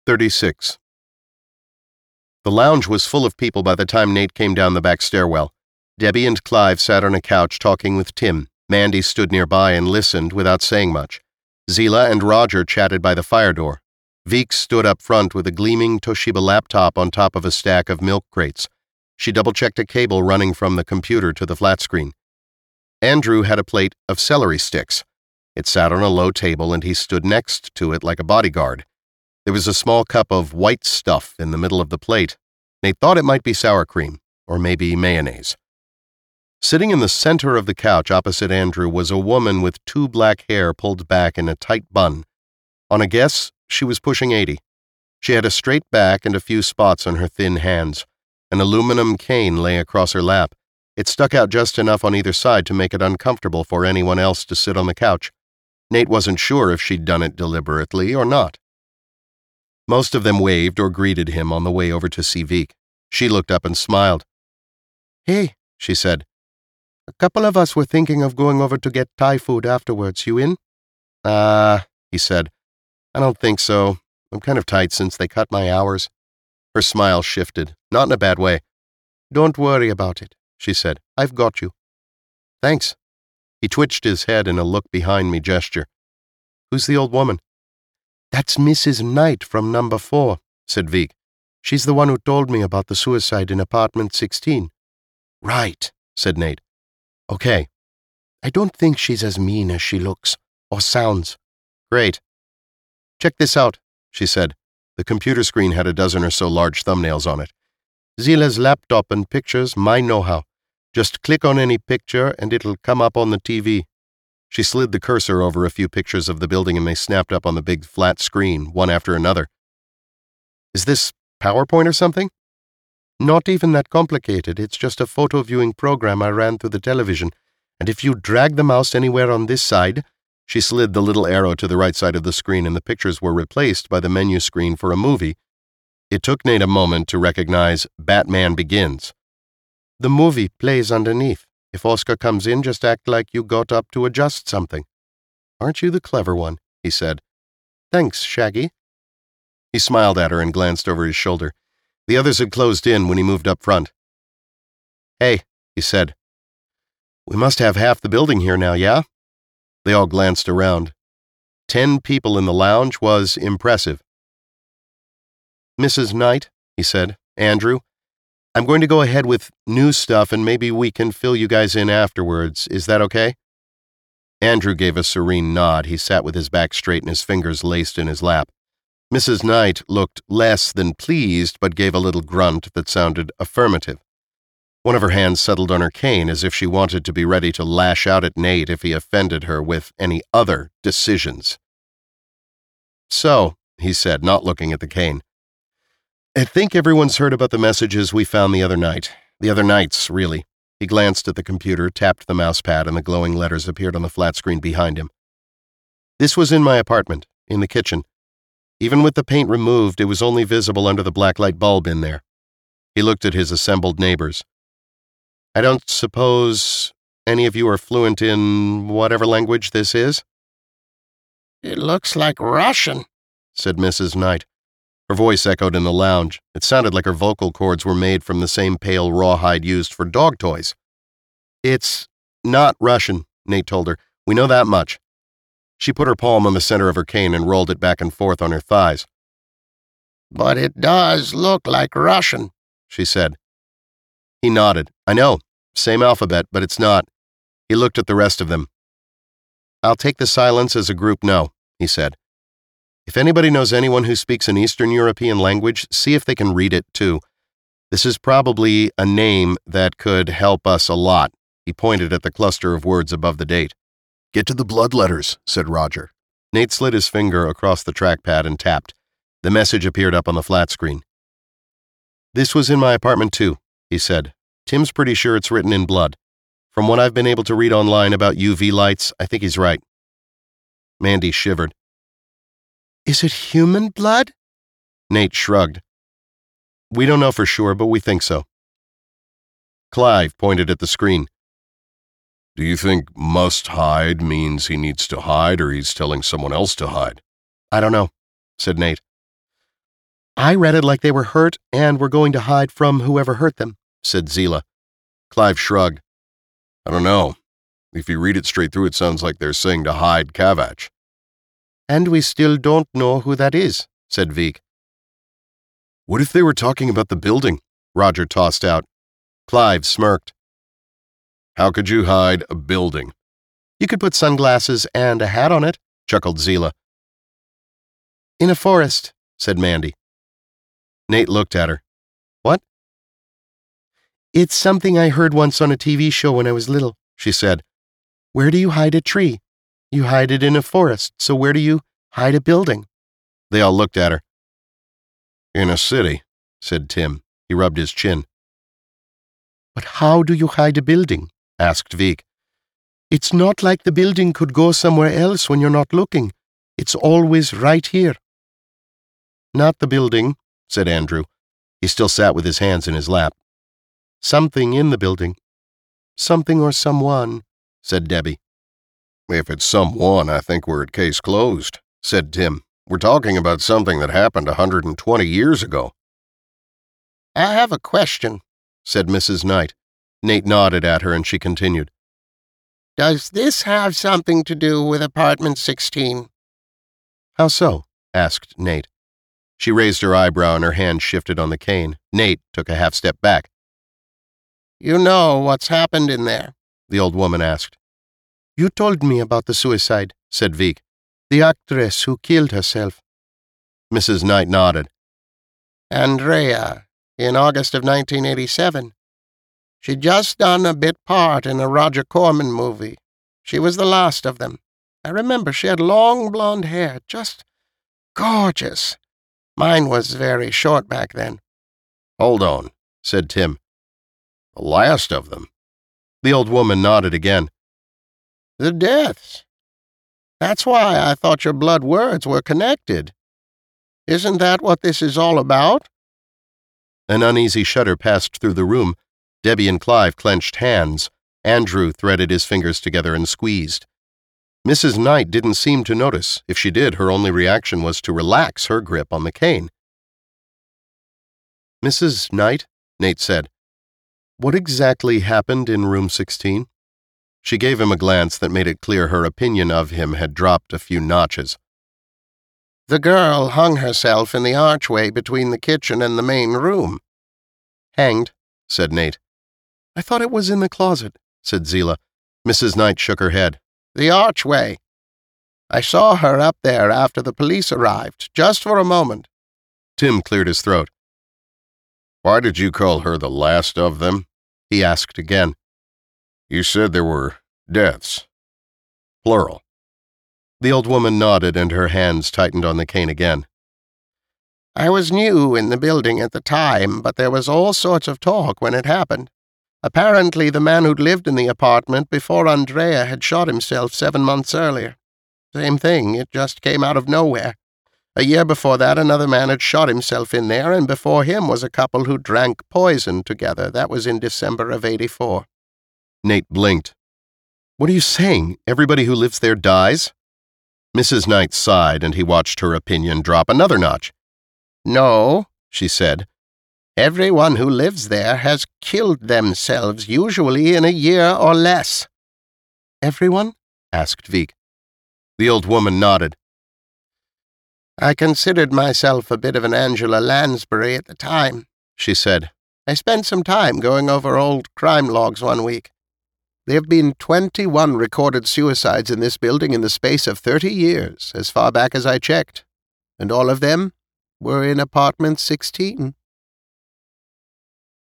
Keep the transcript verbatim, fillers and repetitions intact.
thirty-six. The lounge was full of people by the time Nate came down the back stairwell. Debbie and Clive sat on a couch talking with Tim. Mandy stood nearby and listened without saying much. Zila and Roger chatted by the fire door. Veek stood up front with a gleaming Toshiba laptop on top of a stack of milk crates. She double-checked a cable running from the computer to the flat screen. Andrew had a plate of celery sticks. It sat on a low table and he stood next to it like a bodyguard. There was a small cup of white stuff in the middle of the plate. Nate thought it might be sour cream, or maybe mayonnaise. Sitting in the center of the couch opposite Andrew was a woman with two black hair pulled back in a tight bun. On a guess, she was pushing eighty. She had a straight back and a few spots on her thin hands. An aluminum cane lay across her lap. It stuck out just enough on either side to make it uncomfortable for anyone else to sit on the couch. Nate wasn't sure if she'd done it deliberately or not. Most of them waved or greeted him on the way over to see Veek. She looked up and smiled. "Hey," she said. "A couple of us were thinking of going over to get Thai food afterwards. You in?" Ah, uh, he said. "I don't think so. I'm kind of tight since they cut my hours." Her smile shifted, not in a bad way. "Don't worry about it," she said. "I've got you." "Thanks." He twitched his head in a look-behind-me gesture. "Who's the old woman?" "That's Missus Knight from number four," said Veek. "She's the one who told me about the suicide in apartment sixteen. "Right," said Nate. "Okay. I don't think she's as mean as she looks, or sounds." "Great." "Check this out," she said. The computer screen had a dozen or so large thumbnails on it. "Zila's laptop and pictures, my know-how. Just click on any picture and it'll come up on the T V." She slid the cursor over a few pictures of the building and they snapped up on the big flat screen, one after another. "Is this PowerPoint or something?" "Not even that complicated. It's just a photo viewing program I ran through the television. And if you drag the mouse anywhere on this side," she slid the little arrow to the right side of the screen and the pictures were replaced by the menu screen for a movie. It took Nate a moment to recognize Batman Begins. "The movie plays underneath. If Oscar comes in, just act like you got up to adjust something." "Aren't you the clever one?" he said. "Thanks, Shaggy." He smiled at her and glanced over his shoulder. The others had closed in when he moved up front. "Hey," he said. "We must have half the building here now, yeah?" They all glanced around. Ten people in the lounge was impressive. "Missus Knight," he said. "Andrew, I'm going to go ahead with news stuff and maybe we can fill you guys in afterwards. Is that okay?" Andrew gave a serene nod. He sat with his back straight and his fingers laced in his lap. Missus Knight looked less than pleased, but gave a little grunt that sounded affirmative. One of her hands settled on her cane as if she wanted to be ready to lash out at Nate if he offended her with any other decisions. "So," he said, not looking at the cane, "I think everyone's heard about the messages we found the other night. The other nights, really." He glanced at the computer, tapped the mouse pad, and the glowing letters appeared on the flat screen behind him. "This was in my apartment, in the kitchen. Even with the paint removed, it was only visible under the blacklight bulb in there." He looked at his assembled neighbors. "I don't suppose any of you are fluent in whatever language this is?" "It looks like Russian," said Missus Knight. Her voice echoed in the lounge. It sounded like her vocal cords were made from the same pale rawhide used for dog toys. "It's not Russian," Nate told her. "We know that much." She put her palm on the center of her cane and rolled it back and forth on her thighs. "But it does look like Russian," she said. He nodded. "I know. Same alphabet, but it's not." He looked at the rest of them. "I'll take the silence as a group no," he said. "If anybody knows anyone who speaks an Eastern European language, see if they can read it, too. This is probably a name that could help us a lot." He pointed at the cluster of words above the date. "Get to the blood letters," said Roger. Nate slid his finger across the trackpad and tapped. The message appeared up on the flat screen. "This was in my apartment, too," he said. "Tim's pretty sure it's written in blood. From what I've been able to read online about U V lights, I think he's right." Mandy shivered. "Is it human blood?" Nate shrugged. "We don't know for sure, but we think so." Clive pointed at the screen. "Do you think must hide means he needs to hide or he's telling someone else to hide?" "I don't know," said Nate. I read it like they were hurt and were going to hide from whoever hurt them, said Zila. Clive shrugged. I don't know. If you read it straight through, it sounds like they're saying to hide Kavach. And we still don't know who that is, said Veek. What if they were talking about the building? Roger tossed out. Clive smirked. How could you hide a building? You could put sunglasses and a hat on it, chuckled Zila. In a forest, said Mandy. Nate looked at her. What? It's something I heard once on a T V show when I was little, she said. Where do you hide a tree? You hide it in a forest, so where do you hide a building? They all looked at her. In a city, said Tim. He rubbed his chin. But how do you hide a building? Asked Veek. It's not like the building could go somewhere else when you're not looking. It's always right here. Not the building, said Andrew. He still sat with his hands in his lap. Something in the building. Something or someone, said Debbie. If it's someone, I think we're at case closed, said Tim. We're talking about something that happened a hundred and twenty years ago. I have a question, said Missus Knight. Nate nodded at her and she continued. Does this have something to do with apartment sixteen? How so? Asked Nate. She raised her eyebrow and her hand shifted on the cane. Nate took a half step back. You know what's happened in there? The old woman asked. You told me about the suicide, said Veek. The actress who killed herself. Missus Knight nodded. Andrea, in August of nineteen eighty-seven. She'd just done a bit part in a Roger Corman movie. She was the last of them. I remember she had long blonde hair, just gorgeous. Mine was very short back then. Hold on, said Tim. The last of them? The old woman nodded again. The deaths. That's why I thought your blood words were connected. Isn't that what this is all about? An uneasy shudder passed through the room. Debbie and Clive clenched hands. Andrew threaded his fingers together and squeezed. Missus Knight didn't seem to notice. If she did, her only reaction was to relax her grip on the cane. Missus Knight, Nate said, what exactly happened in room sixteen? She gave him a glance that made it clear her opinion of him had dropped a few notches. The girl hung herself in the archway between the kitchen and the main room. Hanged, said Nate. I thought it was in the closet, said Zila. Missus Knight shook her head. The archway. I saw her up there after the police arrived, just for a moment. Tim cleared his throat. Why did you call her the last of them? He asked again. You said there were deaths. Plural. The old woman nodded and her hands tightened on the cane again. I was new in the building at the time, but there was all sorts of talk when it happened. Apparently the man who'd lived in the apartment before Andrea had shot himself seven months earlier. Same thing, it just came out of nowhere. A year before that, another man had shot himself in there, and before him was a couple who drank poison together. That was in December of eighty-four. Nate blinked. What are you saying? Everybody who lives there dies? Missus Knight sighed, and he watched her opinion drop another notch. No, she said. Everyone who lives there has killed themselves, usually in a year or less. Everyone? Asked Veek. The old woman nodded. I considered myself a bit of an Angela Lansbury at the time, she said. I spent some time going over old crime logs one week. There have been twenty-one recorded suicides in this building in the space of thirty years, as far back as I checked, and all of them were in apartment sixteen.